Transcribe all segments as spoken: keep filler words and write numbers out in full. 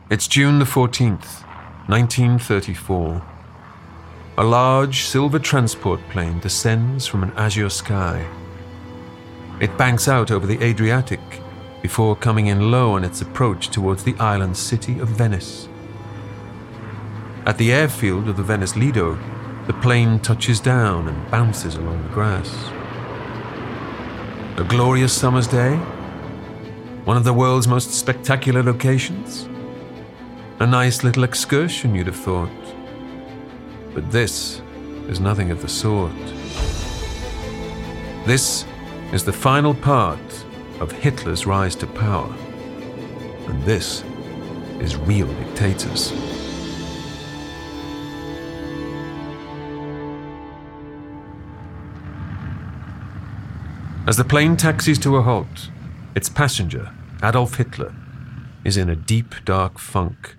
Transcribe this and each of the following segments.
It's June the fourteenth, nineteen thirty-four. A large silver transport plane descends from an azure sky. It banks out over the Adriatic before coming in low on its approach towards the island city of Venice. At the airfield of the Venice Lido, the plane touches down and bounces along the grass. A glorious summer's day, one of the world's most spectacular locations. A nice little excursion, you'd have thought. But this is nothing of the sort. This is the final part of Hitler's rise to power. And this is Real Dictators. As the plane taxis to a halt, its passenger, Adolf Hitler, is in a deep, dark funk.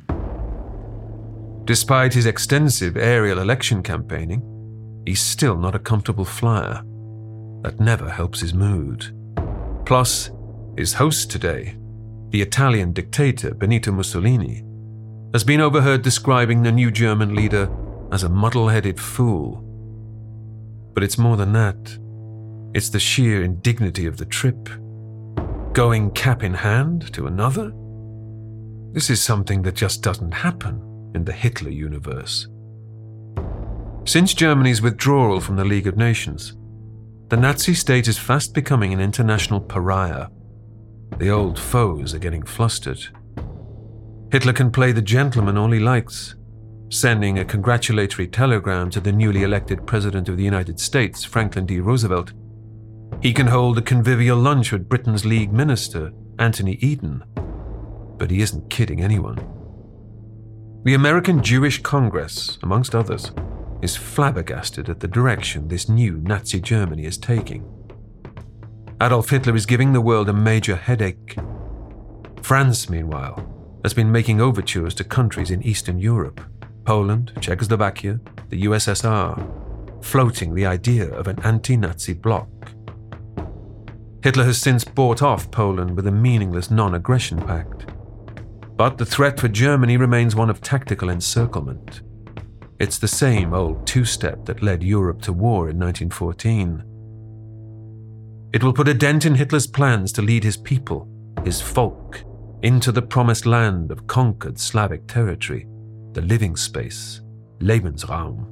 Despite his extensive aerial election campaigning, he's still not a comfortable flyer. That never helps his mood. Plus, his host today, the Italian dictator Benito Mussolini, has been overheard describing the new German leader as a muddle-headed fool. But it's more than that. It's the sheer indignity of the trip. Going cap in hand to another? This is something that just doesn't happen in the Hitler universe. Since Germany's withdrawal from the League of Nations, the Nazi state is fast becoming an international pariah. The old foes are getting flustered. Hitler can play the gentleman all he likes, sending a congratulatory telegram to the newly elected President of the United States, Franklin D. Roosevelt. He can hold a convivial lunch with Britain's League Minister, Anthony Eden. But he isn't kidding anyone. The American Jewish Congress, amongst others, is flabbergasted at the direction this new Nazi Germany is taking. Adolf Hitler is giving the world a major headache. France, meanwhile, has been making overtures to countries in Eastern Europe, Poland, Czechoslovakia, the U S S R, floating the idea of an anti-Nazi bloc. Hitler has since bought off Poland with a meaningless non-aggression pact. But the threat for Germany remains one of tactical encirclement. It's the same old two-step that led Europe to war in nineteen fourteen. It will put a dent in Hitler's plans to lead his people, his folk, into the promised land of conquered Slavic territory, the living space, Lebensraum.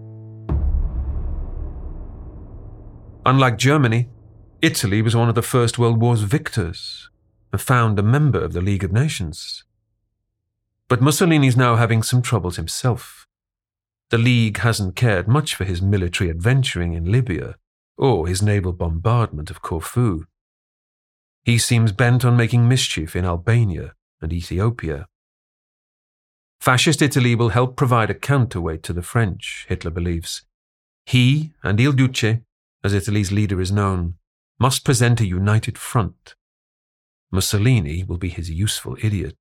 Unlike Germany, Italy was one of the First World War's victors, and found a member of the League of Nations. But Mussolini's now having some troubles himself. The League hasn't cared much for his military adventuring in Libya, or his naval bombardment of Corfu. He seems bent on making mischief in Albania and Ethiopia. Fascist Italy will help provide a counterweight to the French, Hitler believes. He and Il Duce, as Italy's leader is known, must present a united front. Mussolini will be his useful idiot.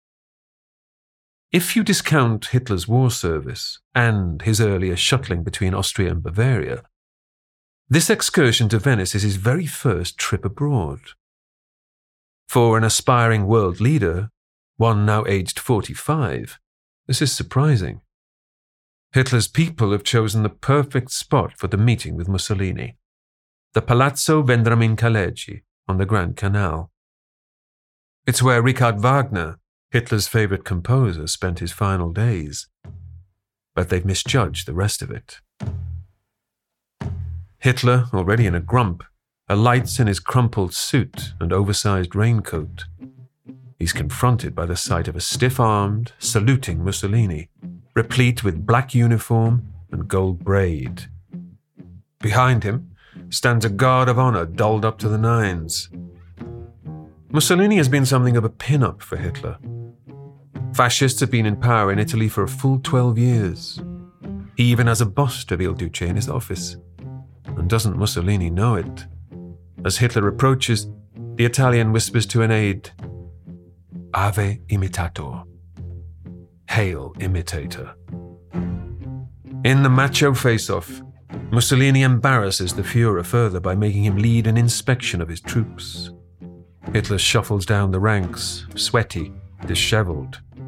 If you discount Hitler's war service and his earlier shuttling between Austria and Bavaria, this excursion to Venice is his very first trip abroad. For an aspiring world leader, one now aged forty-five, this is surprising. Hitler's people have chosen the perfect spot for the meeting with Mussolini, the Palazzo Vendramin-Caleggi on the Grand Canal. It's where Richard Wagner, Hitler's favorite composer, spent his final days. But they've misjudged the rest of it. Hitler, already in a grump, alights in his crumpled suit and oversized raincoat. He's confronted by the sight of a stiff-armed, saluting Mussolini, replete with black uniform and gold braid. Behind him stands a guard of honor dolled up to the nines. Mussolini has been something of a pin-up for Hitler. Fascists have been in power in Italy for a full twelve years. He even has a bust of Il Duce in his office. And doesn't Mussolini know it? As Hitler approaches, the Italian whispers to an aide, "Ave imitator." Hail, imitator. In the macho face-off, Mussolini embarrasses the Führer further by making him lead an inspection of his troops. Hitler shuffles down the ranks, sweaty, disheveled,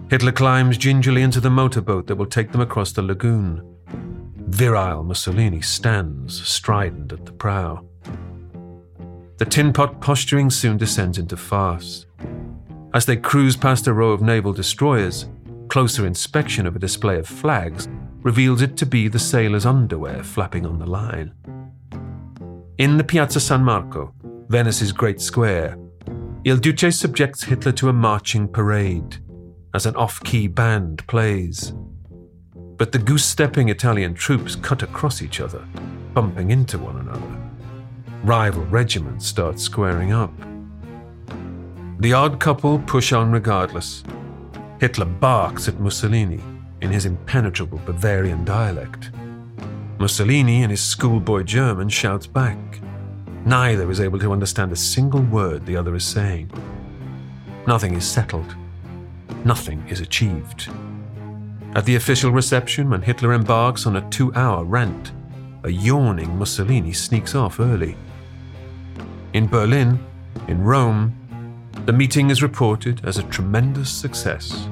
Hitler climbs gingerly into the motorboat that will take them across the lagoon. Virile Mussolini stands, strident at the prow. The tin pot posturing soon descends into farce. As they cruise past a row of naval destroyers, closer inspection of a display of flags reveals it to be the sailors' underwear flapping on the line. In the Piazza San Marco, Venice's great square, Il Duce subjects Hitler to a marching parade as an off-key band plays. But the goose-stepping Italian troops cut across each other, bumping into one another. Rival regiments start squaring up. The odd couple push on regardless. Hitler barks at Mussolini in his impenetrable Bavarian dialect. Mussolini, in his schoolboy German, shouts back. Neither is able to understand a single word the other is saying. Nothing is settled. Nothing is achieved. At the official reception, when Hitler embarks on a two-hour rant, a yawning Mussolini sneaks off early. In Berlin, in Rome, the meeting is reported as a tremendous success.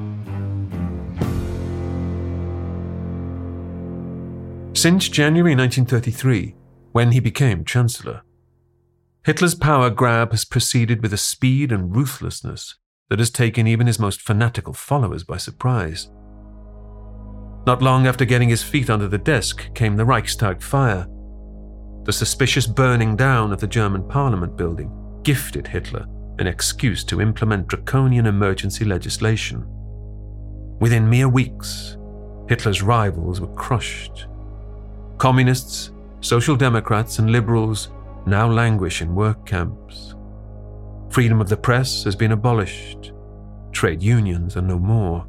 Since January nineteen thirty-three, when he became Chancellor, Hitler's power grab has proceeded with a speed and ruthlessness that has taken even his most fanatical followers by surprise. Not long after getting his feet under the desk came the Reichstag fire. The suspicious burning down of the German parliament building gifted Hitler an excuse to implement draconian emergency legislation. Within mere weeks, Hitler's rivals were crushed. Communists, Social Democrats, and liberals now languish in work camps. Freedom of the press has been abolished. Trade unions are no more.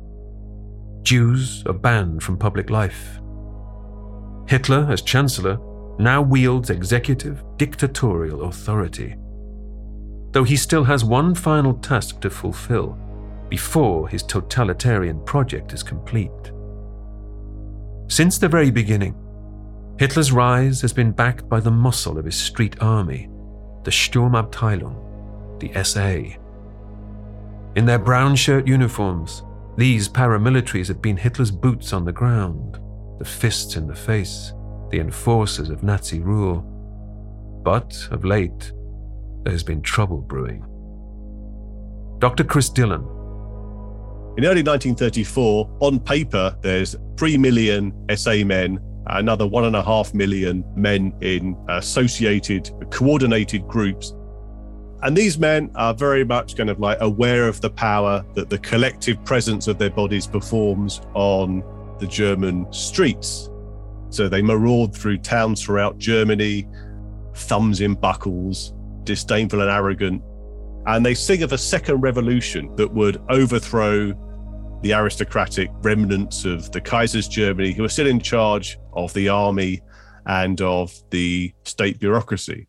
Jews are banned from public life. Hitler, as Chancellor, now wields executive, dictatorial authority. Though he still has one final task to fulfill before his totalitarian project is complete. Since the very beginning, Hitler's rise has been backed by the muscle of his street army, the Sturmabteilung, the S A. In their brown shirt uniforms, these paramilitaries have been Hitler's boots on the ground, the fists in the face, the enforcers of Nazi rule. But, of late, there has been trouble brewing. Doctor Chris Dillon. In early nineteen thirty-four, on paper, there's three million S A men, another one and a half million men in associated, coordinated groups. And these men are very much kind of like aware of the power that the collective presence of their bodies performs on the German streets. So they maraud through towns throughout Germany, thumbs in buckles, disdainful and arrogant. And they sing of a second revolution that would overthrow the aristocratic remnants of the Kaiser's Germany, who are still in charge of the army and of the state bureaucracy.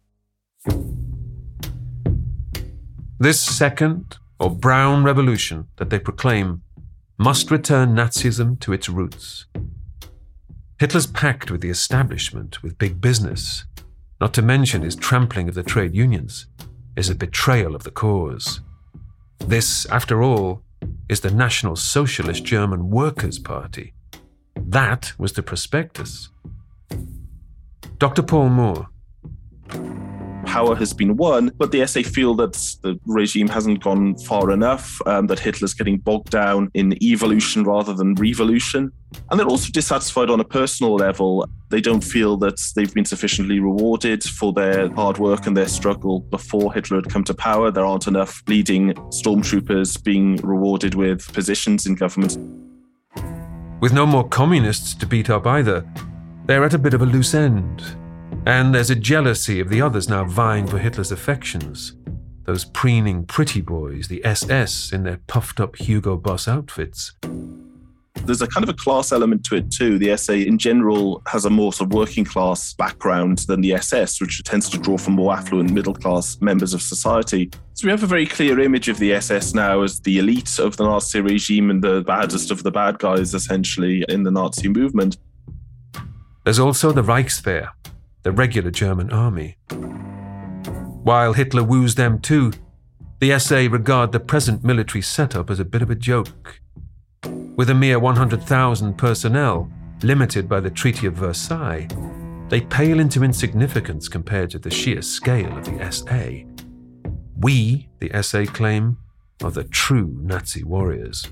This second, or brown revolution that they proclaim, must return Nazism to its roots. Hitler's pact with the establishment, with big business, not to mention his trampling of the trade unions, is a betrayal of the cause. This, after all, is the National Socialist German Workers' Party. That was the prospectus. Doctor Paul Moore. Power has been won, but the S A feel that the regime hasn't gone far enough, um, that Hitler's getting bogged down in evolution rather than revolution. And they're also dissatisfied on a personal level. They don't feel that they've been sufficiently rewarded for their hard work and their struggle before Hitler had come to power. There aren't enough leading stormtroopers being rewarded with positions in government. With no more communists to beat up either, they're at a bit of a loose end. And there's a jealousy of the others now vying for Hitler's affections. Those preening pretty boys, the S S, in their puffed-up Hugo Boss outfits. There's a kind of a class element to it too. The S A in general has a more sort of working class background than the S S, which tends to draw from more affluent middle class members of society. So we have a very clear image of the S S now as the elite of the Nazi regime and the baddest of the bad guys, essentially, in the Nazi movement. There's also the Reichswehr, the regular German army. While Hitler woos them too, the S A regard the present military setup as a bit of a joke. With a mere one hundred thousand personnel, limited by the Treaty of Versailles, they pale into insignificance compared to the sheer scale of the S A. We, the S A claim, are the true Nazi warriors.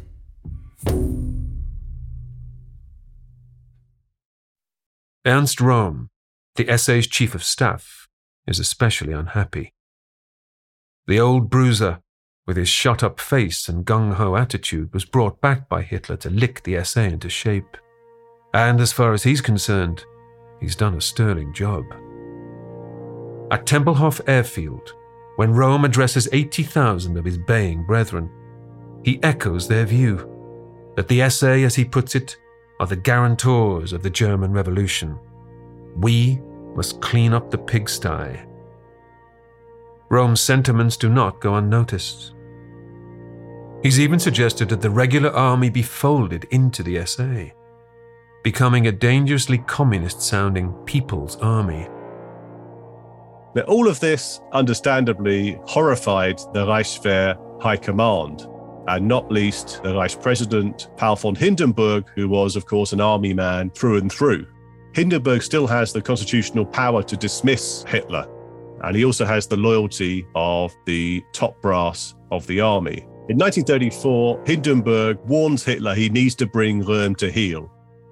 Ernst Röhm, the S A's chief of staff, is especially unhappy. The old bruiser, with his shut-up face and gung-ho attitude, was brought back by Hitler to lick the S A into shape. And as far as he's concerned, he's done a sterling job. At Tempelhof Airfield, when Röhm addresses eighty thousand of his baying brethren, he echoes their view that the S A, as he puts it, are the guarantors of the German Revolution. We must clean up the pigsty. Röhm's sentiments do not go unnoticed. He's even suggested that the regular army be folded into the S A, becoming a dangerously communist-sounding People's Army. Now, all of this, understandably, horrified the Reichswehr High Command, and not least the Reich President, Paul von Hindenburg, who was, of course, an army man through and through. Hindenburg still has the constitutional power to dismiss Hitler, and he also has the loyalty of the top brass of the army. In nineteen thirty-four, Hindenburg warns Hitler he needs to bring Röhm to heel.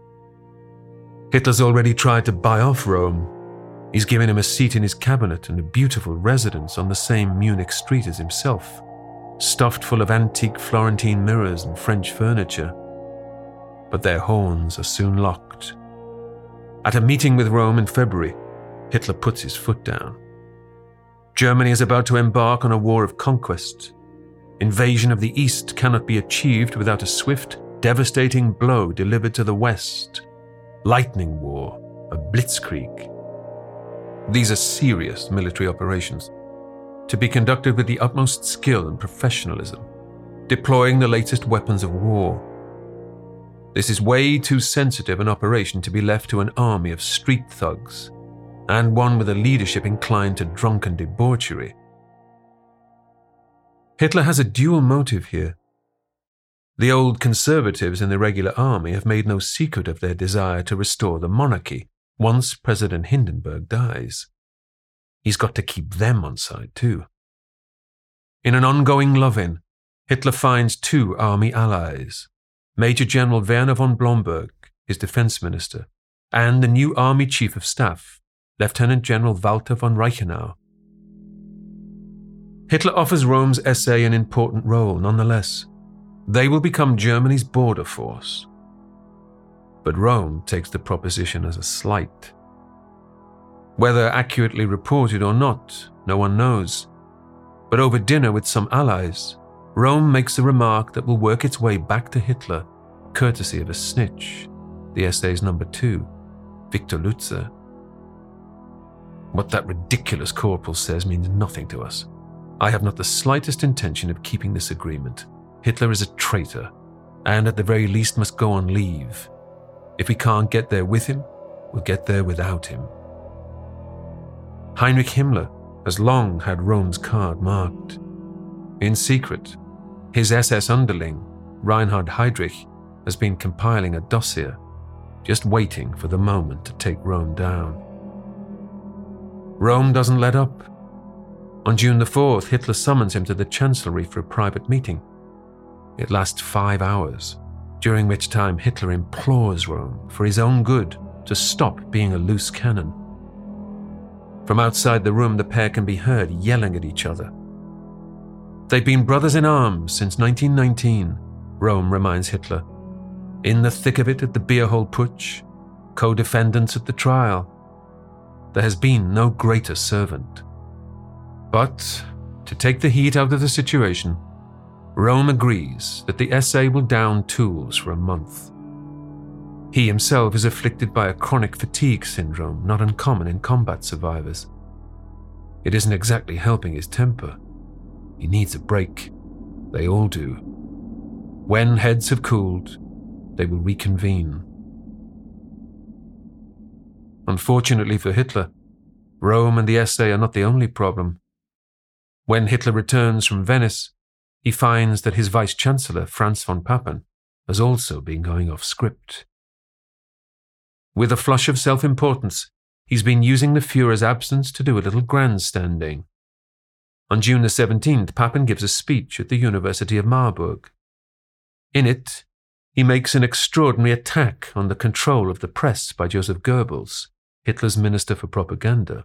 Hitler's already tried to buy off Röhm. He's given him a seat in his cabinet and a beautiful residence on the same Munich street as himself, stuffed full of antique Florentine mirrors and French furniture. But their horns are soon locked. At a meeting with Röhm in February, Hitler puts his foot down. Germany is about to embark on a war of conquest. Invasion of the East cannot be achieved without a swift, devastating blow delivered to the West. Lightning war, a blitzkrieg. These are serious military operations, to be conducted with the utmost skill and professionalism, deploying the latest weapons of war. This is way too sensitive an operation to be left to an army of street thugs, and one with a leadership inclined to drunken debauchery. Hitler has a dual motive here. The old conservatives in the regular army have made no secret of their desire to restore the monarchy once President Hindenburg dies. He's got to keep them on side too. In an ongoing love-in, Hitler finds two army allies, Major General Werner von Blomberg, his defense minister, and the new army chief of staff, Lieutenant General Walter von Reichenau. Hitler offers Röhm's S A an important role nonetheless. They will become Germany's border force. But Röhm takes the proposition as a slight. Whether accurately reported or not, no one knows. But over dinner with some allies, Röhm makes a remark that will work its way back to Hitler, courtesy of a snitch, the S A's number two, Victor Lutze. What that ridiculous corporal says means nothing to us. I have not the slightest intention of keeping this agreement. Hitler is a traitor, and at the very least must go on leave. If we can't get there with him, we'll get there without him. Heinrich Himmler has long had Röhm's card marked. In secret, his S S underling, Reinhard Heydrich, has been compiling a dossier, just waiting for the moment to take Röhm down. Röhm doesn't let up. On June the fourth, Hitler summons him to the Chancellery for a private meeting. It lasts five hours, during which time Hitler implores Röhm, for his own good, to stop being a loose cannon. From outside the room, the pair can be heard yelling at each other. They've been brothers in arms since nineteen nineteen, Röhm reminds Hitler. In the thick of it at the Beerhole Putsch, co-defendants at the trial. There has been no greater servant. But, to take the heat out of the situation, Röhm agrees that the S A will down tools for a month. He himself is afflicted by a chronic fatigue syndrome not uncommon in combat survivors. It isn't exactly helping his temper. He needs a break. They all do. When heads have cooled, they will reconvene. Unfortunately for Hitler, Röhm and the S A are not the only problem. When Hitler returns from Venice, he finds that his vice-chancellor, Franz von Papen, has also been going off script. With a flush of self-importance, he's been using the Führer's absence to do a little grandstanding. On June the seventeenth, Papen gives a speech at the University of Marburg. In it, he makes an extraordinary attack on the control of the press by Joseph Goebbels, Hitler's Minister for Propaganda.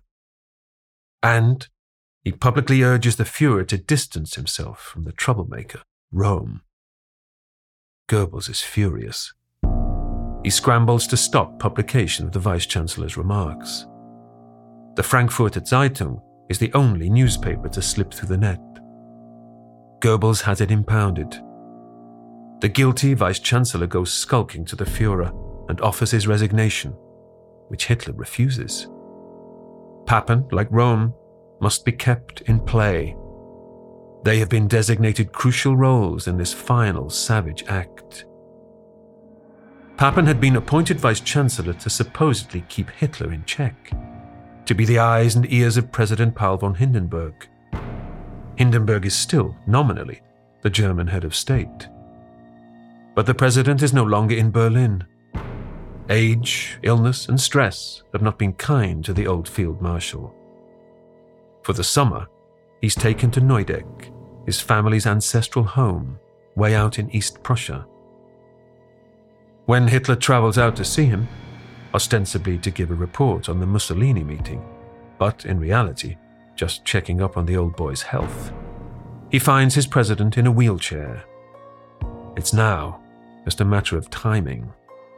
And he publicly urges the Führer to distance himself from the troublemaker, Rome. Goebbels is furious. He scrambles to stop publication of the Vice-Chancellor's remarks. The Frankfurter Zeitung is the only newspaper to slip through the net. Goebbels has it impounded. The guilty Vice-Chancellor goes skulking to the Führer and offers his resignation, which Hitler refuses. Papen, like Rome, must be kept in play. They have been designated crucial roles in this final savage act. Papen had been appointed Vice-Chancellor to supposedly keep Hitler in check, to be the eyes and ears of President Paul von Hindenburg. Hindenburg is still, nominally, the German head of state. But the president is no longer in Berlin. Age, illness, and stress have not been kind to the old field marshal. For the summer, he's taken to Neudeck, his family's ancestral home, way out in East Prussia. When Hitler travels out to see him, ostensibly to give a report on the Mussolini meeting, but in reality, just checking up on the old boy's health, he finds his president in a wheelchair. It's now just a matter of timing.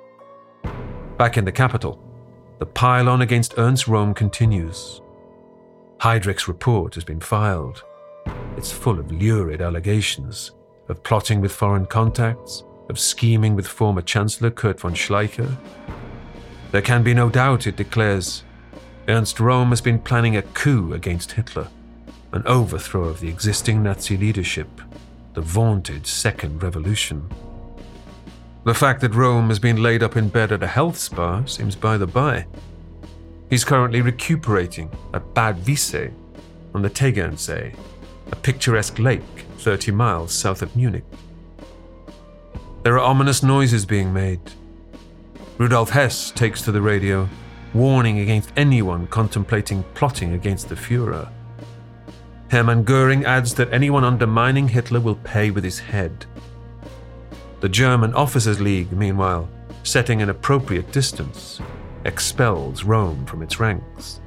Back in the capital, the pile-on against Ernst Röhm continues. Heydrich's report has been filed. It's full of lurid allegations of plotting with foreign contacts, of scheming with former Chancellor Kurt von Schleicher. There can be no doubt, it declares, Ernst Röhm has been planning a coup against Hitler, an overthrow of the existing Nazi leadership, the vaunted Second Revolution. The fact that Röhm has been laid up in bed at a health spa seems by the by. He's currently recuperating at Bad Wiessee on the Tegernsee, a picturesque lake thirty miles south of Munich. There are ominous noises being made. Rudolf Hess takes to the radio, warning against anyone contemplating plotting against the Führer. Hermann Göring adds that anyone undermining Hitler will pay with his head. The German Officers' League, meanwhile, setting an appropriate distance, expels Rome from its ranks.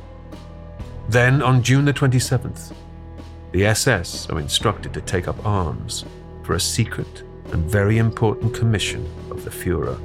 Then, on June the twenty-seventh, the S S are instructed to take up arms for a secret and very important commission of the Führer.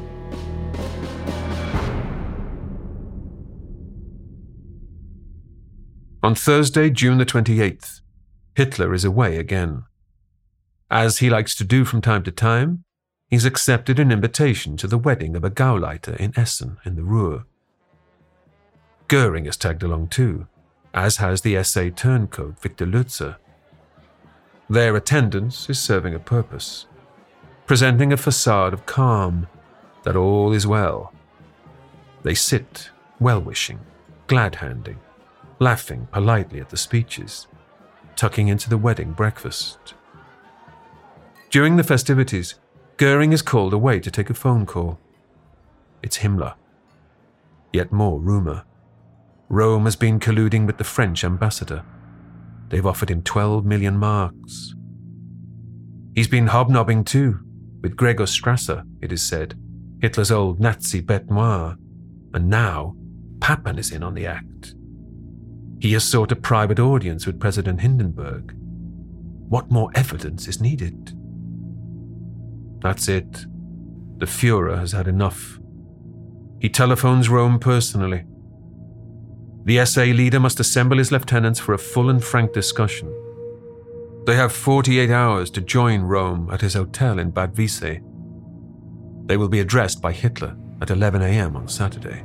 On Thursday, June the twenty-eighth, Hitler is away again. As he likes to do from time to time, he's accepted an invitation to the wedding of a Gauleiter in Essen in the Ruhr. Göring has tagged along too, as has the S A turncoat Victor Lutzer. Their attendance is serving a purpose, presenting a facade of calm, that all is well. They sit, well-wishing, glad-handing, laughing politely at the speeches, tucking into the wedding breakfast. During the festivities, Göring is called away to take a phone call. It's Himmler. Yet more rumour. Rome has been colluding with the French ambassador. They've offered him twelve million marks. He's been hobnobbing too, with Gregor Strasser, it is said, Hitler's old Nazi bête noire, and now Papen is in on the act. He has sought a private audience with President Hindenburg. What more evidence is needed? That's it. The Führer has had enough. He telephones Rome personally. The S A leader must assemble his lieutenants for a full and frank discussion. They have forty-eight hours to join Rome at his hotel in Bad Wiessee. They will be addressed by Hitler at eleven a.m. on Saturday.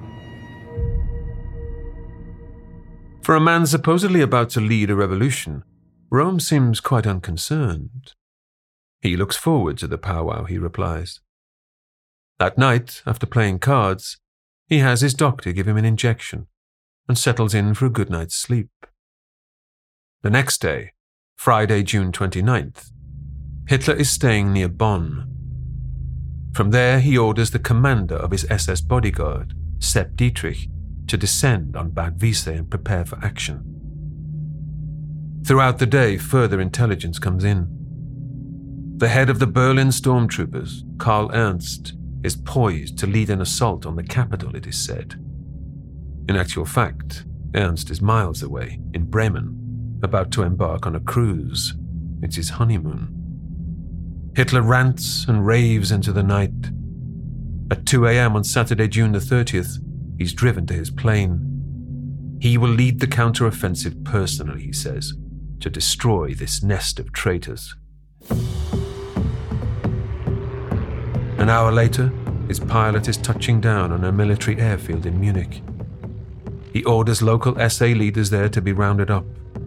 For a man supposedly about to lead a revolution, Rome seems quite unconcerned. He looks forward to the powwow, he replies. That night, after playing cards, he has his doctor give him an injection and settles in for a good night's sleep. The next day, Friday, June twenty-ninth, Hitler is staying near Bonn. From there, he orders the commander of his S S bodyguard, Sepp Dietrich, to descend on Bad Wiese and prepare for action. Throughout the day, further intelligence comes in. The head of the Berlin stormtroopers, Karl Ernst, is poised to lead an assault on the capital, it is said. In actual fact, Ernst is miles away, in Bremen, about to embark on a cruise. It's his honeymoon. Hitler rants and raves into the night. At two a.m. on Saturday, June the thirtieth, he's driven to his plane. He will lead the counter-offensive personally, he says, to destroy this nest of traitors. An hour later, his pilot is touching down on a military airfield in Munich. He orders local S A leaders there to be rounded up.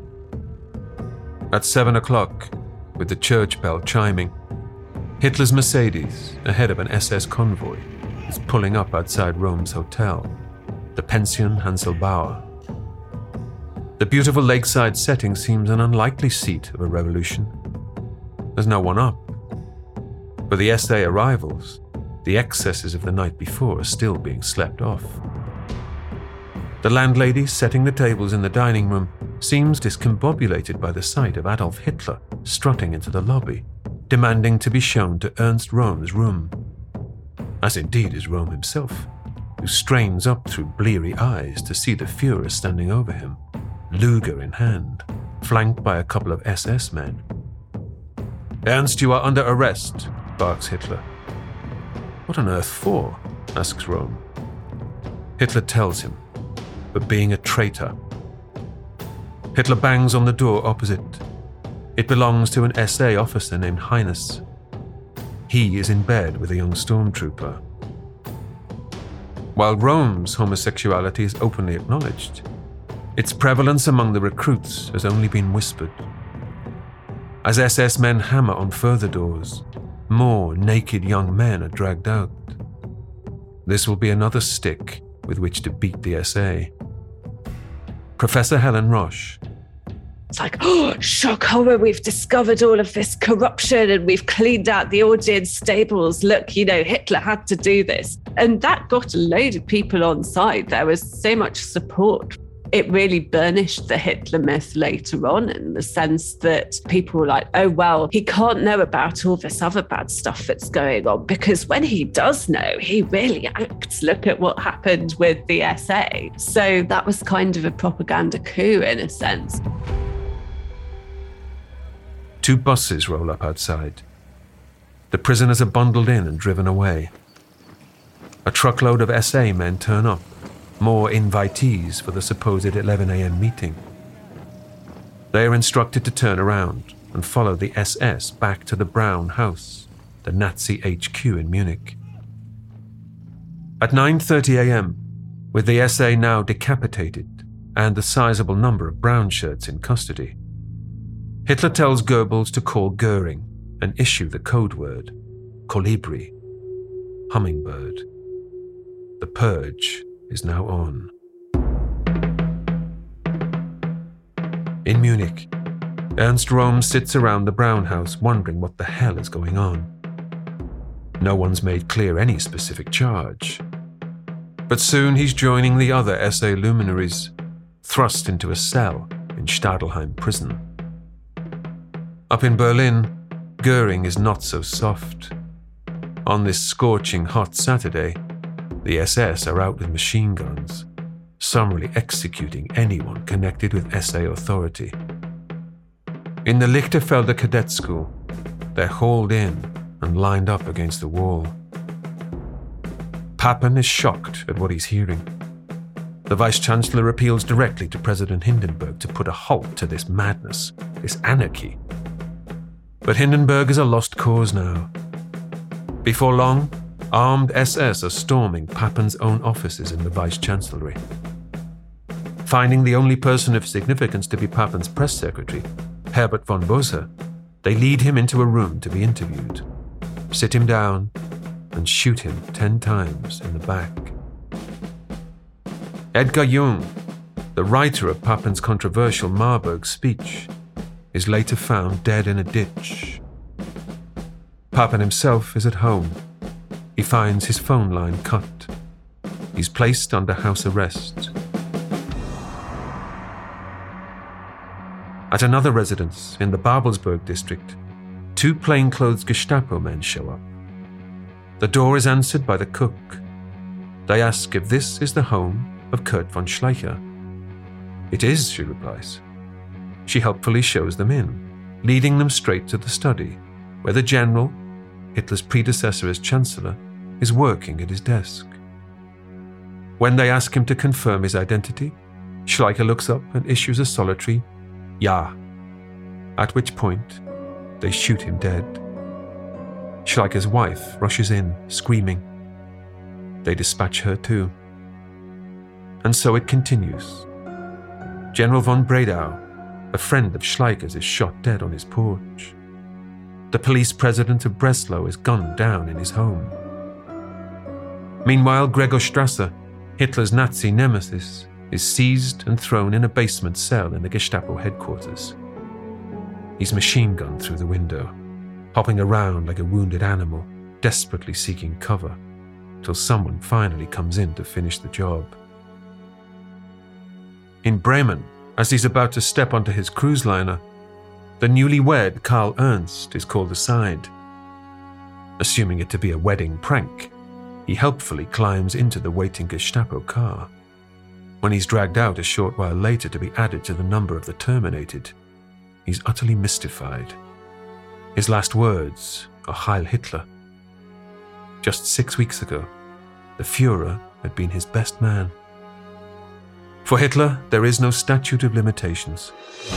At seven o'clock, with the church bell chiming, Hitler's Mercedes, ahead of an S S convoy, is pulling up outside Rome's hotel, the Pension Hanselbauer. The beautiful lakeside setting seems an unlikely seat of a revolution. There's no one up. For the S A arrivals, the excesses of the night before are still being slept off. The landlady setting the tables in the dining room seems discombobulated by the sight of Adolf Hitler strutting into the lobby, demanding to be shown to Ernst Röhm's room. As indeed is Röhm himself, who strains up through bleary eyes to see the Führer standing over him, Luger in hand, flanked by a couple of S S men. "Ernst, you are under arrest," barks Hitler. "What on earth for?" asks Röhm. Hitler tells him, for being a traitor. Hitler bangs on the door opposite. It belongs to an S A officer named Heines. He is in bed with a young stormtrooper. While Röhm's homosexuality is openly acknowledged, its prevalence among the recruits has only been whispered. As S S men hammer on further doors, more naked young men are dragged out. This will be another stick with which to beat the S A. Professor Helen Roche. It's like, oh, shock horror, we've discovered all of this corruption and we've cleaned out the audience stables. Look, you know, Hitler had to do this. And that got a load of people on side. There was so much support. It really burnished the Hitler myth later on, in the sense that people were like, oh, well, he can't know about all this other bad stuff that's going on, because when he does know, he really acts. Look at what happened with the S A. So that was kind of a propaganda coup in a sense. Two buses roll up outside. The prisoners are bundled in and driven away. A truckload of S A men turn up, more invitees for the supposed eleven a.m. meeting. They are instructed to turn around and follow the S S back to the Brown House, the Nazi H Q in Munich. At nine thirty a.m., with the S A now decapitated and a sizable number of brown shirts in custody, Hitler tells Goebbels to call Goering and issue the code word, Kolibri, hummingbird. The purge is now on. In Munich, Ernst Röhm sits around the Brown House wondering what the hell is going on. No one's made clear any specific charge. But soon he's joining the other S A luminaries, thrust into a cell in Stadelheim prison. Up in Berlin, Goering is not so soft. On this scorching hot Saturday, the S S are out with machine guns, summarily executing anyone connected with S A authority. In the Lichterfelder Cadet School, they're hauled in and lined up against the wall. Papen is shocked at what he's hearing. The Vice-Chancellor appeals directly to President Hindenburg to put a halt to this madness, this anarchy. But Hindenburg is a lost cause now. Before long, armed S S are storming Papen's own offices in the Vice-Chancellery. Finding the only person of significance to be Papen's press secretary, Herbert von Bose, they lead him into a room to be interviewed, sit him down, and shoot him ten times in the back. Edgar Jung, the writer of Papen's controversial Marburg speech, is later found dead in a ditch. Papen himself is at home, he finds his phone line cut. He's placed under house arrest. At another residence in the Babelsberg district, two plainclothes Gestapo men show up. The door is answered by the cook. They ask if this is the home of Kurt von Schleicher. It is, she replies. She helpfully shows them in, leading them straight to the study, where the general, Hitler's predecessor as Chancellor, is working at his desk. When they ask him to confirm his identity, Schleicher looks up and issues a solitary "Ja," at which point they shoot him dead. Schleicher's wife rushes in, screaming. They dispatch her too. And so it continues. General von Bredau, a friend of Schleicher's, is shot dead on his porch. The police president of Breslau is gunned down in his home. Meanwhile, Gregor Strasser, Hitler's Nazi nemesis, is seized and thrown in a basement cell in the Gestapo headquarters. He's machine gunned through the window, hopping around like a wounded animal, desperately seeking cover, till someone finally comes in to finish the job. In Bremen, as he's about to step onto his cruise liner, the newlywed Karl Ernst is called aside. Assuming it to be a wedding prank, he helpfully climbs into the waiting Gestapo car. When he's dragged out a short while later to be added to the number of the terminated, he's utterly mystified. His last words are Heil Hitler. Just six weeks ago, the Führer had been his best man. For Hitler, there is no statute of limitations.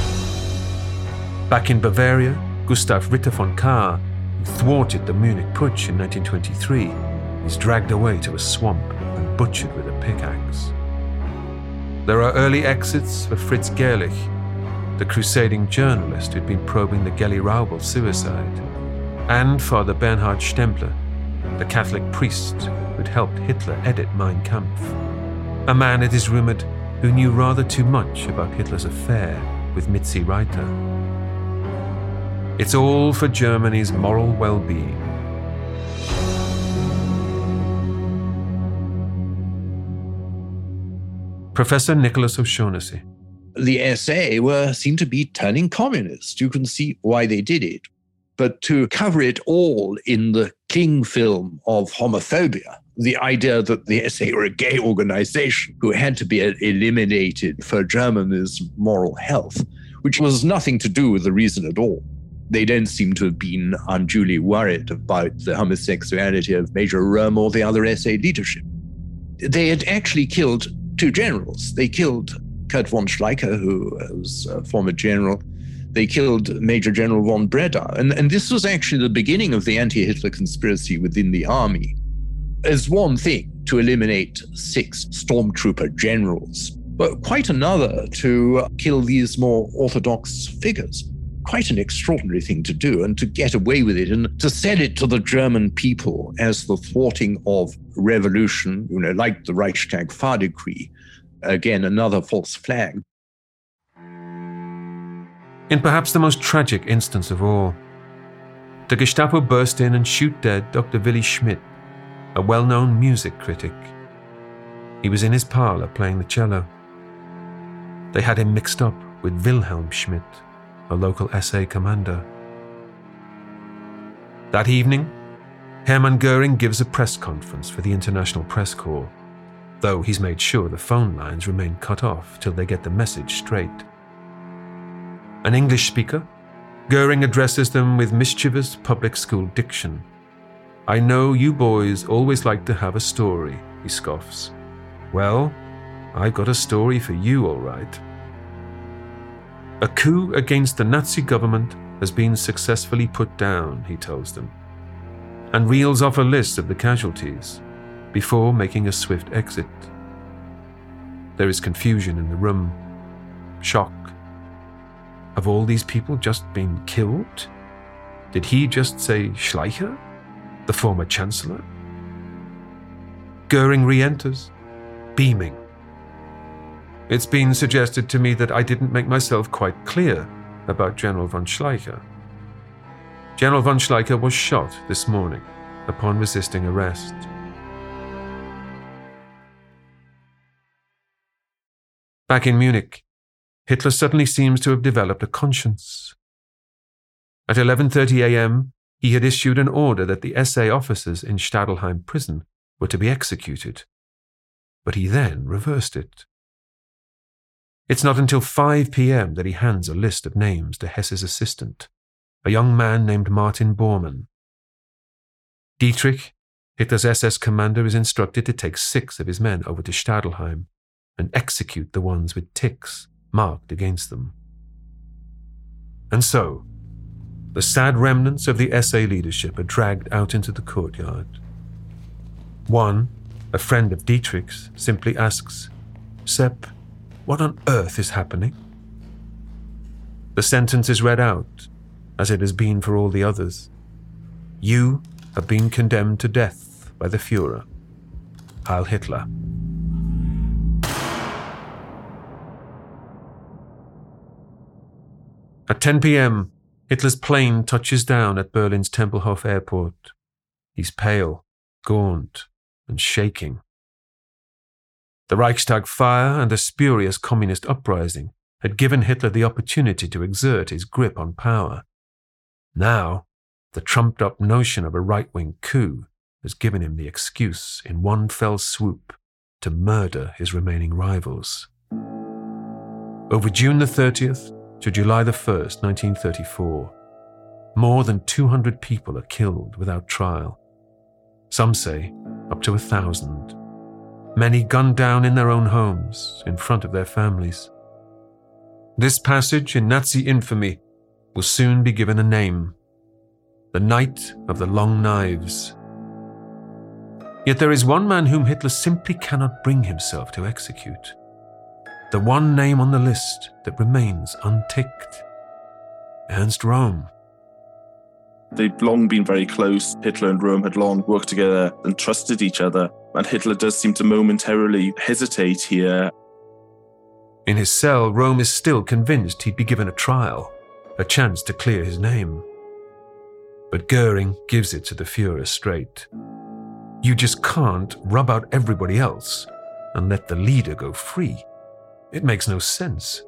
Back in Bavaria, Gustav Ritter von Kahr, who thwarted the Munich Putsch in nineteen twenty-three, is dragged away to a swamp and butchered with a pickaxe. There are early exits for Fritz Gerlich, the crusading journalist who'd been probing the Gelly-Raubel suicide, and Father Bernhard Stempler, the Catholic priest who'd helped Hitler edit Mein Kampf, a man, it is rumoured, who knew rather too much about Hitler's affair with Mitzi Reiter. It's all for Germany's moral well-being. Professor Nicholas O'Shaughnessy. The S A were seen to be turning communist. You can see why they did it. But to cover it all in the King film of homophobia, the idea that the S A were a gay organization who had to be eliminated for Germany's moral health, which was nothing to do with the reason at all. They don't seem to have been unduly worried about the homosexuality of Major Röhm or the other S A leadership. They had actually killed two generals. They killed Kurt von Schleicher, who was a former general. They killed Major General von Bredau. And, and this was actually the beginning of the anti-Hitler conspiracy within the army. It's one thing to eliminate six stormtrooper generals, but quite another to kill these more orthodox figures. Quite an extraordinary thing to do, and to get away with it and to sell it to the German people as the thwarting of revolution, you know, like the Reichstag-Fahrt decree. Again, another false flag. In perhaps the most tragic instance of all, the Gestapo burst in and shoot dead Doctor Willy Schmidt, a well-known music critic. He was in his parlour playing the cello. They had him mixed up with Wilhelm Schmidt, a local S A commander. That evening, Hermann Göring gives a press conference for the International Press Corps, though he's made sure the phone lines remain cut off till they get the message straight. An English speaker, Göring addresses them with mischievous public school diction. "I know you boys always like to have a story," he scoffs. "Well, I've got a story for you, all right." A coup against the Nazi government has been successfully put down, he tells them, and reels off a list of the casualties before making a swift exit. There is confusion in the room, shock. Have all these people just been killed? Did he just say Schleicher, the former chancellor? Göring re-enters, beaming. "It's been suggested to me that I didn't make myself quite clear about General von Schleicher. General von Schleicher was shot this morning upon resisting arrest. Back in Munich, Hitler suddenly seems to have developed a conscience. At eleven thirty a.m., he had issued an order that the S A officers in Stadelheim prison were to be executed. But he then reversed it. It's not until five p.m. that he hands a list of names to Hess's assistant, a young man named Martin Bormann. Dietrich, Hitler's S S commander, is instructed to take six of his men over to Stadelheim and execute the ones with ticks marked against them. And so, the sad remnants of the S A leadership are dragged out into the courtyard. One, a friend of Dietrich's, simply asks, "Sepp, what on earth is happening?" The sentence is read out, as it has been for all the others. You have been condemned to death by the Führer, Heil Hitler. At ten p.m., Hitler's plane touches down at Berlin's Tempelhof airport. He's pale, gaunt, and shaking. The Reichstag fire and the spurious communist uprising had given Hitler the opportunity to exert his grip on power. Now, the trumped-up notion of a right-wing coup has given him the excuse, in one fell swoop, to murder his remaining rivals. Over June the thirtieth to July the first, nineteen thirty-four, more than two hundred people are killed without trial. Some say up to a thousand. Many gunned down in their own homes, in front of their families. This passage in Nazi infamy will soon be given a name: the Night of the Long Knives. Yet there is one man whom Hitler simply cannot bring himself to execute. The one name on the list that remains unticked: Ernst Röhm. They'd long been very close. Hitler and Röhm had long worked together and trusted each other. And Hitler does seem to momentarily hesitate here. In his cell, Röhm is still convinced he'd be given a trial, a chance to clear his name. But Goering gives it to the Führer straight. You just can't rub out everybody else and let the leader go free. It makes no sense.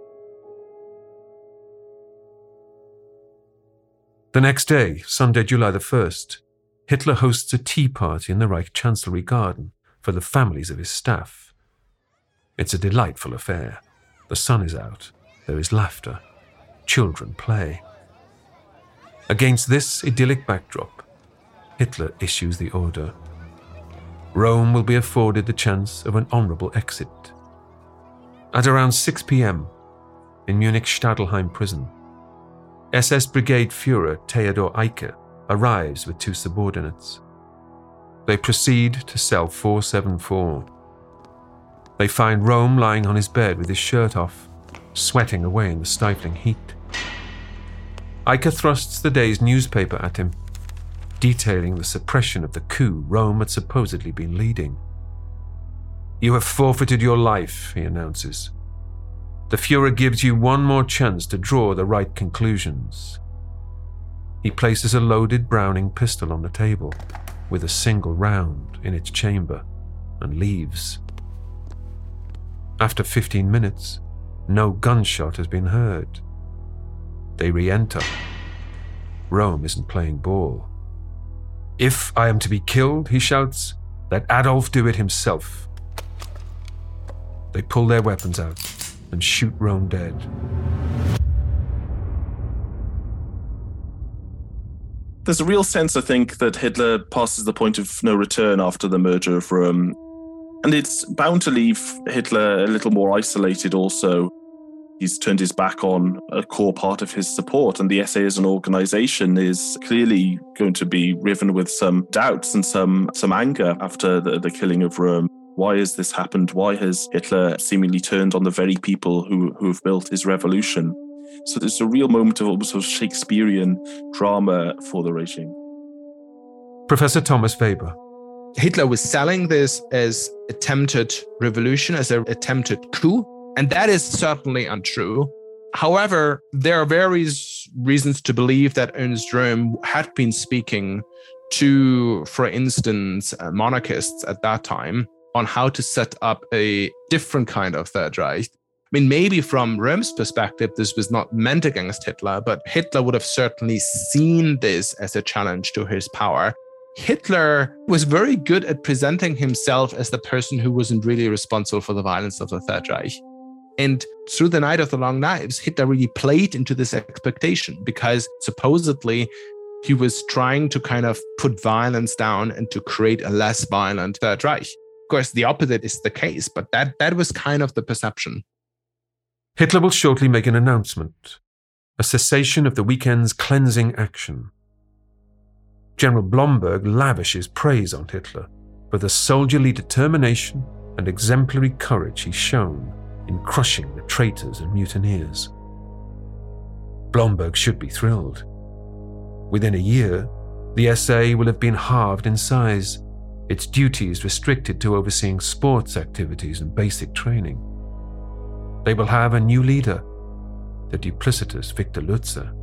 The next day, Sunday, July the first, Hitler hosts a tea party in the Reich Chancellery garden for the families of his staff. It's a delightful affair. The sun is out. There is laughter. Children play. Against this idyllic backdrop, Hitler issues the order. Röhm will be afforded the chance of an honourable exit. At around six p.m, in Munich Stadelheim prison, S S Brigade Führer Theodor Eicke arrives with two subordinates. They proceed to cell four seventy-four. They find Röhm lying on his bed with his shirt off, sweating away in the stifling heat. Eicke thrusts the day's newspaper at him, detailing the suppression of the coup Röhm had supposedly been leading. "You have forfeited your life," he announces. "The Führer gives you one more chance to draw the right conclusions." He places a loaded Browning pistol on the table, with a single round in its chamber, and leaves. After fifteen minutes, no gunshot has been heard. They re-enter. Röhm isn't playing ball. "If I am to be killed," he shouts, "let Adolf do it himself." They pull their weapons out and shoot Röhm dead. There's a real sense, I think, that Hitler passes the point of no return after the murder of Röhm. And it's bound to leave Hitler a little more isolated also. He's turned his back on a core part of his support, and the S A as an organisation is clearly going to be riven with some doubts and some, some anger after the, the killing of Röhm. Why has this happened? Why has Hitler seemingly turned on the very people who, who have built his revolution? So there's a real moment of almost of Shakespearean drama for the regime. Professor Thomas Weber. Hitler was selling this as attempted revolution, as an attempted coup, and that is certainly untrue. However, there are various reasons to believe that Ernst Röhm had been speaking to, for instance, uh, monarchists at that time on how to set up a different kind of Third Reich. I mean, maybe from Rome's perspective, this was not meant against Hitler, but Hitler would have certainly seen this as a challenge to his power. Hitler was very good at presenting himself as the person who wasn't really responsible for the violence of the Third Reich. And through the Night of the Long Knives, Hitler really played into this expectation because supposedly he was trying to kind of put violence down and to create a less violent Third Reich. Of course, the opposite is the case, but that, that was kind of the perception. Hitler will shortly make an announcement, a cessation of the weekend's cleansing action. General Blomberg lavishes praise on Hitler for the soldierly determination and exemplary courage he's shown in crushing the traitors and mutineers. Blomberg should be thrilled. Within a year, the S A will have been halved in size, its duties restricted to overseeing sports activities and basic training. They will have a new leader, the duplicitous Victor Lutze.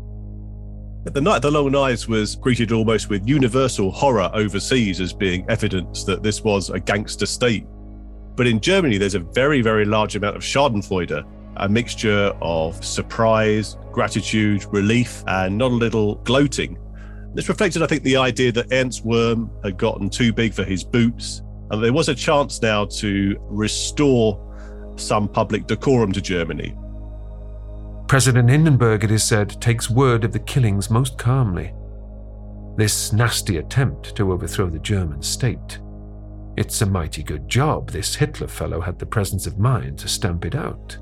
The Night of the Long Knives was greeted almost with universal horror overseas as being evidence that this was a gangster state. But in Germany, there's a very, very large amount of Schadenfreude, a mixture of surprise, gratitude, relief, and not a little gloating. This reflected, I think, the idea that Ernst Wurm had gotten too big for his boots, and there was a chance now to restore some public decorum to Germany. President Hindenburg, it is said, takes word of the killings most calmly. This nasty attempt to overthrow the German state. It's a mighty good job this Hitler fellow had the presence of mind to stamp it out.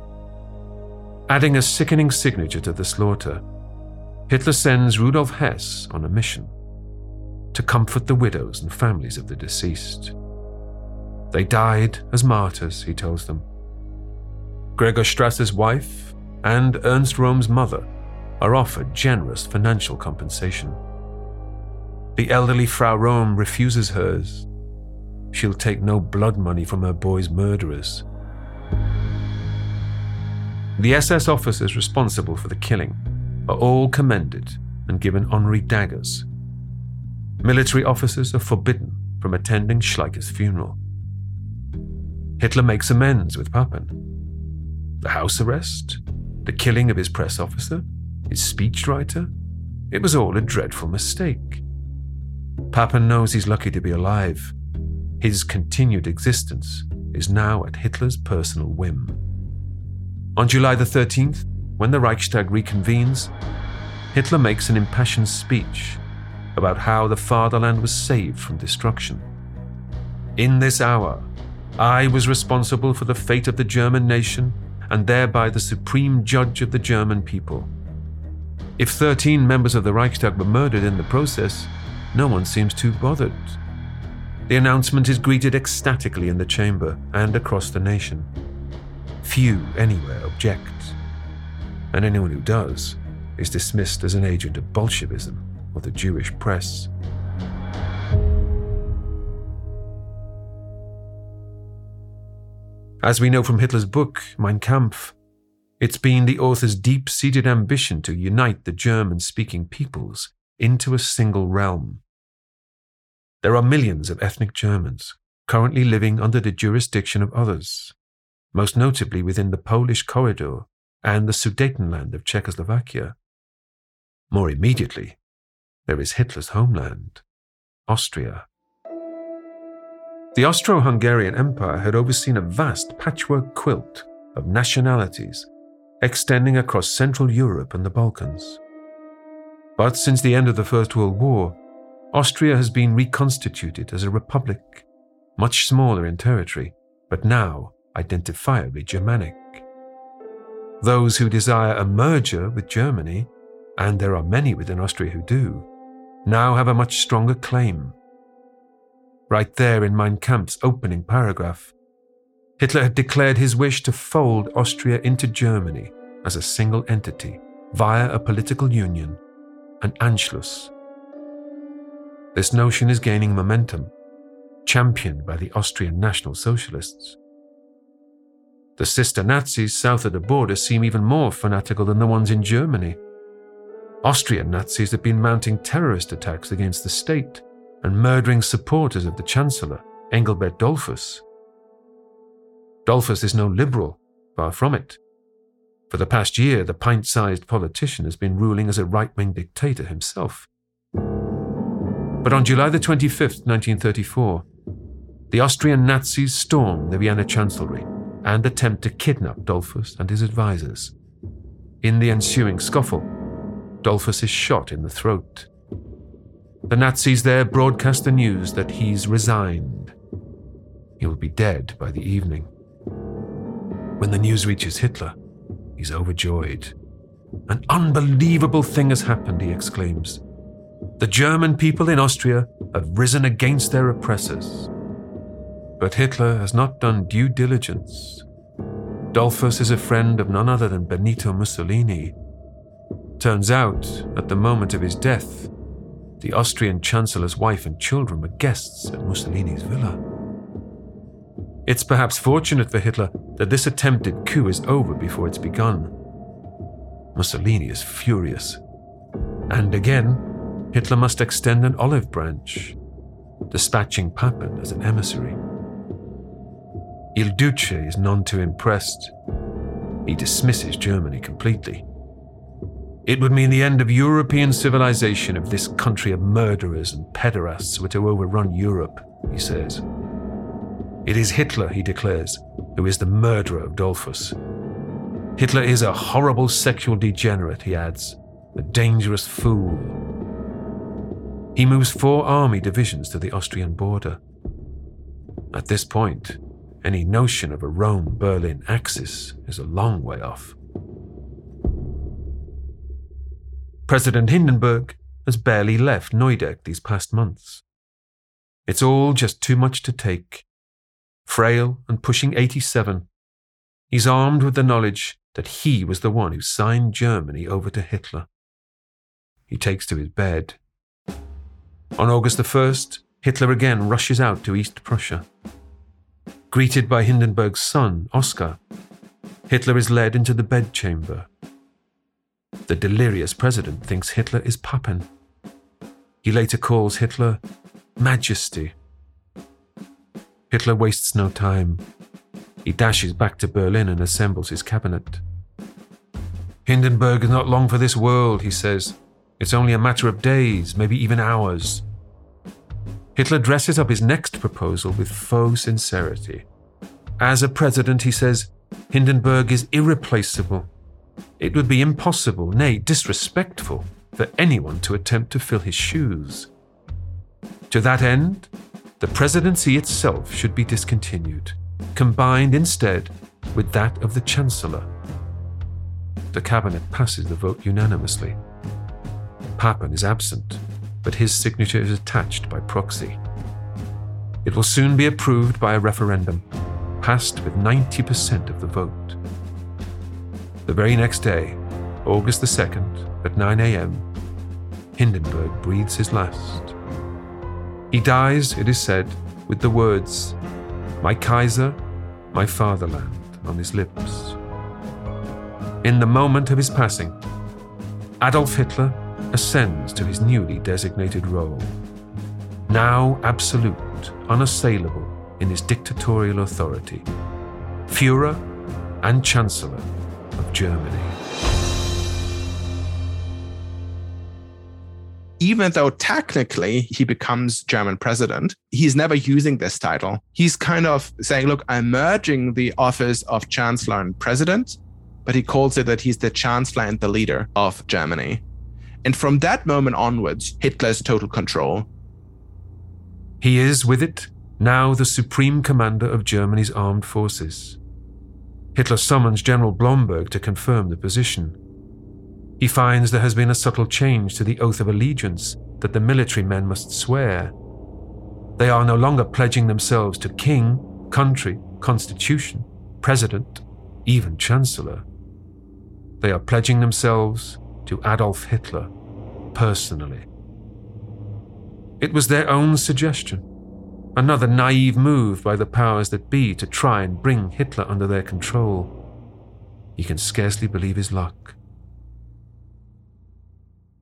Adding a sickening signature to the slaughter, Hitler sends Rudolf Hess on a mission to comfort the widows and families of the deceased. They died as martyrs, he tells them. Gregor Strasse's wife and Ernst Röhm's mother are offered generous financial compensation. The elderly Frau Röhm refuses hers. She'll take no blood money from her boy's murderers. The S S officers responsible for the killing are all commended and given honorary daggers. Military officers are forbidden from attending Schleicher's funeral. Hitler makes amends with Papen. The house arrest, the killing of his press officer, his speechwriter, it was all a dreadful mistake. Papen knows he's lucky to be alive. His continued existence is now at Hitler's personal whim. On July the thirteenth, when the Reichstag reconvenes, Hitler makes an impassioned speech about how the fatherland was saved from destruction. In this hour, I was responsible for the fate of the German nation and thereby the supreme judge of the German people. If thirteen members of the Reichstag were murdered in the process, no one seems too bothered. The announcement is greeted ecstatically in the chamber and across the nation. Few anywhere object, and anyone who does is dismissed as an agent of Bolshevism or the Jewish press. As we know from Hitler's book, Mein Kampf, it's been the author's deep-seated ambition to unite the German-speaking peoples into a single realm. There are millions of ethnic Germans currently living under the jurisdiction of others, most notably within the Polish corridor and the Sudetenland of Czechoslovakia. More immediately, there is Hitler's homeland, Austria. The Austro-Hungarian Empire had overseen a vast patchwork quilt of nationalities extending across Central Europe and the Balkans. But since the end of the First World War, Austria has been reconstituted as a republic, much smaller in territory, but now identifiably Germanic. Those who desire a merger with Germany, and there are many within Austria who do, now have a much stronger claim. Right there in Mein Kampf's opening paragraph, Hitler had declared his wish to fold Austria into Germany as a single entity via a political union, an Anschluss. This notion is gaining momentum, championed by the Austrian National Socialists. The sister Nazis south of the border seem even more fanatical than the ones in Germany. Austrian Nazis had been mounting terrorist attacks against the state and murdering supporters of the Chancellor, Engelbert Dollfuss. Dollfuss is no liberal, far from it. For the past year, the pint-sized politician has been ruling as a right-wing dictator himself. But on July the twenty-fifth, nineteen thirty-four, the Austrian Nazis storm the Vienna Chancellery and attempt to kidnap Dollfuss and his advisors. In the ensuing scuffle, Dollfuss is shot in the throat. The Nazis there broadcast the news that he's resigned. He will be dead by the evening. When the news reaches Hitler, he's overjoyed. An unbelievable thing has happened, he exclaims. The German people in Austria have risen against their oppressors. But Hitler has not done due diligence. Dollfuss is a friend of none other than Benito Mussolini. Turns out, at the moment of his death, the Austrian Chancellor's wife and children were guests at Mussolini's villa. It's perhaps fortunate for Hitler that this attempted coup is over before it's begun. Mussolini is furious. And again, Hitler must extend an olive branch, dispatching Papen as an emissary. Il Duce is none too impressed. He dismisses Germany completely. It would mean the end of European civilization if this country of murderers and pederasts were to overrun Europe, he says. It is Hitler, he declares, who is the murderer of Dollfuss. Hitler is a horrible sexual degenerate, he adds, a dangerous fool. He moves four army divisions to the Austrian border. At this point, any notion of a Rome-Berlin axis is a long way off. President Hindenburg has barely left Neudeck these past months. It's all just too much to take. Frail and pushing eighty-seven, he's armed with the knowledge that he was the one who signed Germany over to Hitler. He takes to his bed. On August the first, Hitler again rushes out to East Prussia. Greeted by Hindenburg's son, Oskar, Hitler is led into the bedchamber. The delirious president thinks Hitler is Papen. He later calls Hitler Majesty. Hitler wastes no time. He dashes back to Berlin and assembles his cabinet. Hindenburg is not long for this world, he says. It's only a matter of days, maybe even hours. Hitler dresses up his next proposal with faux sincerity. As a president, he says, Hindenburg is irreplaceable. It would be impossible, nay, disrespectful, for anyone to attempt to fill his shoes. To that end, the presidency itself should be discontinued, combined instead with that of the Chancellor. The cabinet passes the vote unanimously. Papen is absent, but his signature is attached by proxy. It will soon be approved by a referendum, passed with ninety percent of the vote. The very next day, August the second, at nine a.m., Hindenburg breathes his last. He dies, it is said, with the words, "My Kaiser, my fatherland," on his lips. In the moment of his passing, Adolf Hitler ascends to his newly designated role, now absolute, unassailable in his dictatorial authority, Führer and Chancellor of Germany. Even though technically he becomes German president, he's never using this title. He's kind of saying, look, I'm merging the office of Chancellor and President, but he calls it that he's the Chancellor and the leader of Germany. And from that moment onwards, Hitler's total control. He is, with it, now the supreme commander of Germany's armed forces. Hitler summons General Blomberg to confirm the position. He finds there has been a subtle change to the oath of allegiance that the military men must swear. They are no longer pledging themselves to king, country, constitution, president, even chancellor. They are pledging themselves to Adolf Hitler personally. It was their own suggestion, another naive move by the powers that be to try and bring Hitler under their control. He can scarcely believe his luck.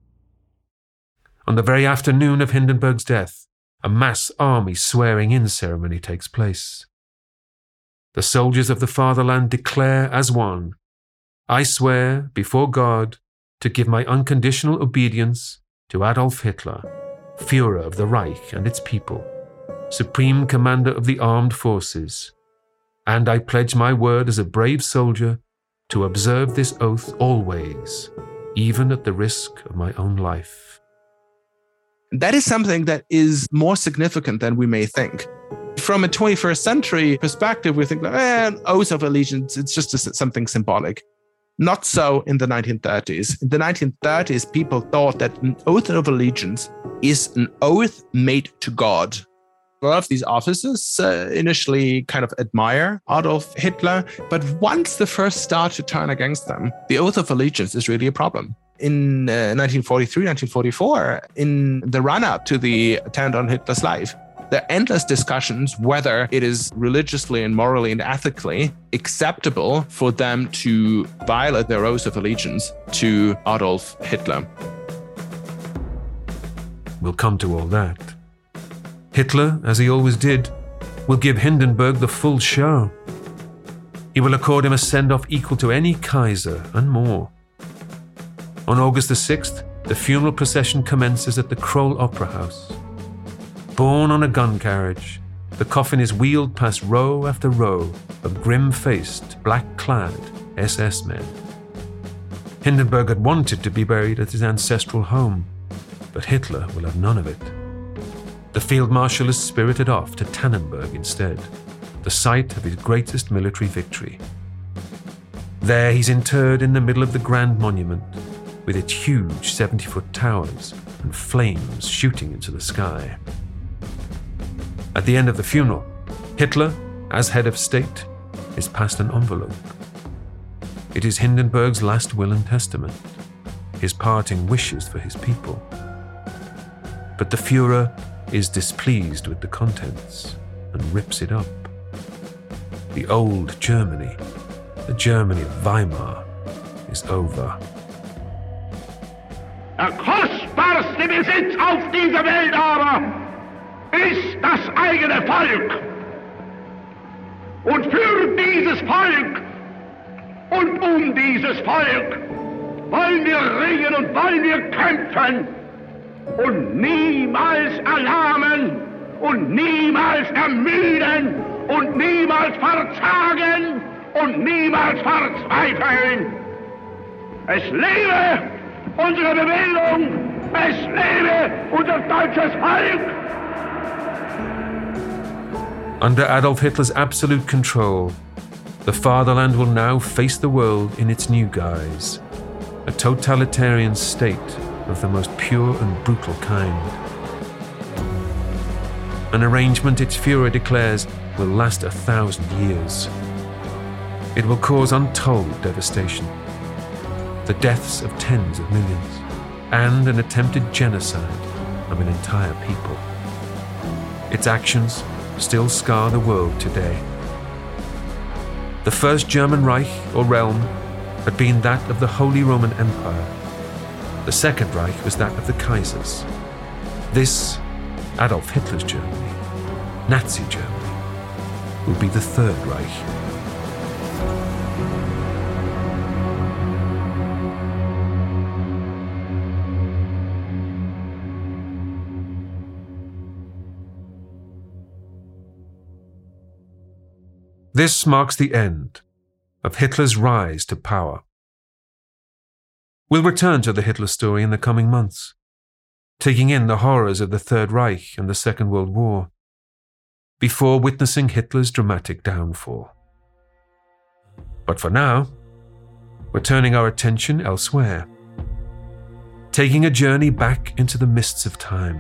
On the very afternoon of Hindenburg's death, a mass army swearing-in ceremony takes place. The soldiers of the fatherland declare as one, "I swear before God to give my unconditional obedience to Adolf Hitler, Führer of the Reich and its people, Supreme Commander of the Armed Forces, and I pledge my word as a brave soldier to observe this oath always, even at the risk of my own life." That is something that is more significant than we may think. From a twenty-first century perspective, we think, eh, an oath of allegiance, it's just a, something symbolic. Not so in the nineteen thirties. In the nineteen thirties, people thought that an oath of allegiance is an oath made to God. A lot of these officers uh, initially kind of admire Adolf Hitler, but once the first start to turn against them, the oath of allegiance is really a problem. In uh, nineteen forty-three, nineteen forty-four, in the run-up to the attempt on Hitler's life, there are endless discussions whether it is religiously and morally and ethically acceptable for them to violate their oath of allegiance to Adolf Hitler. We'll come to all that. Hitler, as he always did, will give Hindenburg the full show. He will accord him a send-off equal to any Kaiser and more. On August the sixth, the funeral procession commences at the Kroll Opera House. Borne on a gun carriage, the coffin is wheeled past row after row of grim-faced, black-clad S S men. Hindenburg had wanted to be buried at his ancestral home, but Hitler will have none of it. The Field Marshal is spirited off to Tannenberg instead, the site of his greatest military victory. There he's interred in the middle of the Grand Monument, with its huge seventy-foot towers and flames shooting into the sky. At the end of the funeral, Hitler, as head of state, is passed an envelope. It is Hindenburg's last will and testament, his parting wishes for his people. But the Führer is displeased with the contents and rips it up. The old Germany, the Germany of Weimar, is over. Der kostbarste Besitz auf dieser Welt aber ist das eigene Volk. Und für dieses Volk und um dieses Volk wollen wir ringen und wollen wir kämpfen und niemals erlahmen und niemals ermüden und niemals verzagen und niemals verzweifeln. Es lebe unsere Bewegung, es lebe unser deutsches Volk! Under Adolf Hitler's absolute control, the fatherland will now face the world in its new guise, a totalitarian state of the most pure and brutal kind. An arrangement its Führer declares will last a thousand years. It will cause untold devastation, the deaths of tens of millions, and an attempted genocide of an entire people. Its actions still scar the world today. The first German Reich, or realm, had been that of the Holy Roman Empire. The Second Reich was that of the Kaisers. This, Adolf Hitler's Germany, Nazi Germany, will be the Third Reich. This marks the end of Hitler's rise to power. We'll return to the Hitler story in the coming months, taking in the horrors of the Third Reich and the Second World War, before witnessing Hitler's dramatic downfall. But for now, we're turning our attention elsewhere, taking a journey back into the mists of time.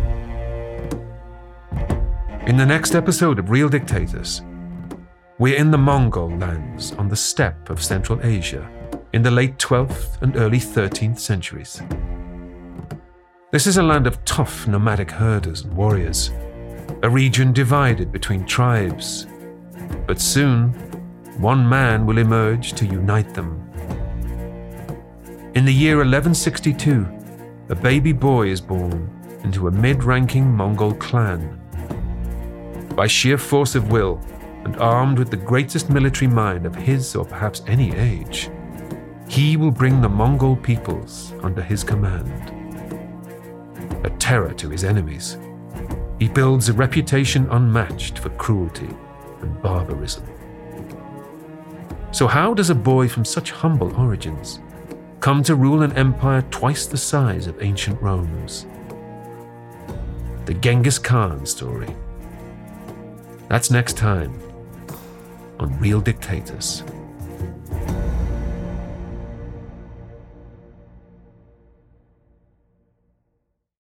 In the next episode of Real Dictators, we're in the Mongol lands on the steppe of Central Asia in the late twelfth and early thirteenth centuries. This is a land of tough nomadic herders and warriors, a region divided between tribes. But soon, one man will emerge to unite them. In the year eleven sixty-two, a baby boy is born into a mid-ranking Mongol clan. By sheer force of will, and armed with the greatest military mind of his or perhaps any age, he will bring the Mongol peoples under his command. A terror to his enemies, he builds a reputation unmatched for cruelty and barbarism. So how does a boy from such humble origins come to rule an empire twice the size of ancient Rome's? The Genghis Khan story. That's next time on Real Dictators.